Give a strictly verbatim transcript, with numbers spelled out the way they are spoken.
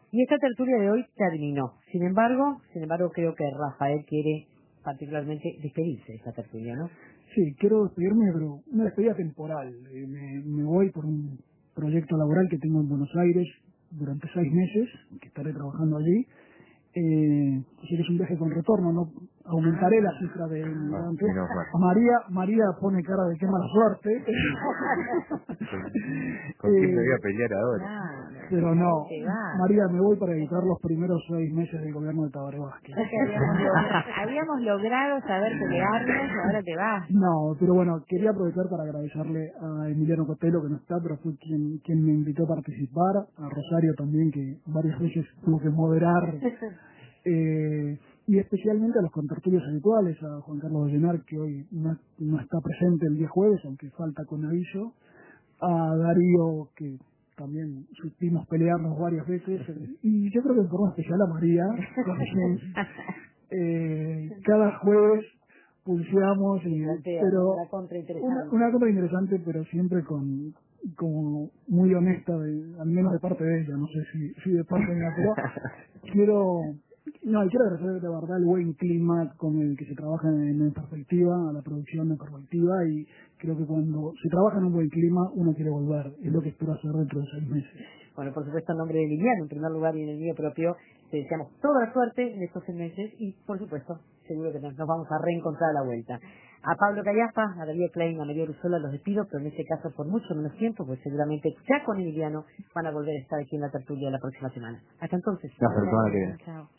Y esta tertulia de hoy terminó. Sin embargo, sin embargo, creo que Rafael quiere particularmente despedirse de esta tertulia, ¿no? Sí, quiero despedirme, pero una despedida temporal. Eh, me, me voy por un proyecto laboral que tengo en Buenos Aires durante seis meses, que estaré trabajando allí. Eh, así que es un viaje con retorno, no aumentaré la cifra de inmigrantes. María María pone cara de qué mala suerte. ¿Con quién me eh, voy a pelear ahora? Claro, pero no, va. María, me voy para evitar los primeros seis meses del gobierno de Tabaré Vázquez. Habíamos, logrado, habíamos logrado saber pelearnos y ahora te vas. No, pero bueno, quería aprovechar para agradecerle a Emiliano Cotelo, que no está, pero fue quien, quien me invitó a participar, a Rosario también, que varias veces tuvo que moderar, eh, y especialmente a los contertulios habituales, a Juan Carlos Ollenar, que hoy no, no está presente el día jueves, aunque falta con aviso, a Darío, que también supimos pelearnos varias veces, y yo creo que en forma especial a María, con quien eh, cada jueves pulseamos, y, pero una contra interesante. Una, una contra interesante, pero siempre con como muy honesta, de, al menos de parte de ella, no sé si, si de parte mía, pero quiero, no, y quiero agradecer de verdad el buen clima con el que se trabaja en, en perspectiva, a la producción en perspectiva, y creo que cuando se trabaja en un buen clima uno quiere volver, es lo que espero hacer dentro de seis meses. Bueno, por supuesto, en nombre de Liliano, en primer lugar, y en el mío propio, te deseamos toda la suerte en estos seis meses y, por supuesto, seguro que nos, nos vamos a reencontrar a la vuelta. A Pablo Callafa, a Darío Klein, a María Uruzola los despido, pero en este caso por mucho menos tiempo, pues seguramente ya con Emiliano van a volver a estar aquí en la tertulia la próxima semana. Hasta entonces. La persona que... Chao.